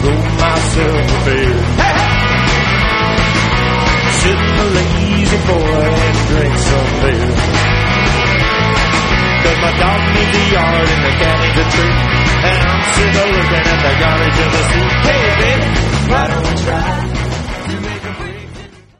roll myself a beer. Sitting a lazy boy and drink some beer. 'Cause my dog needs a yard and the cat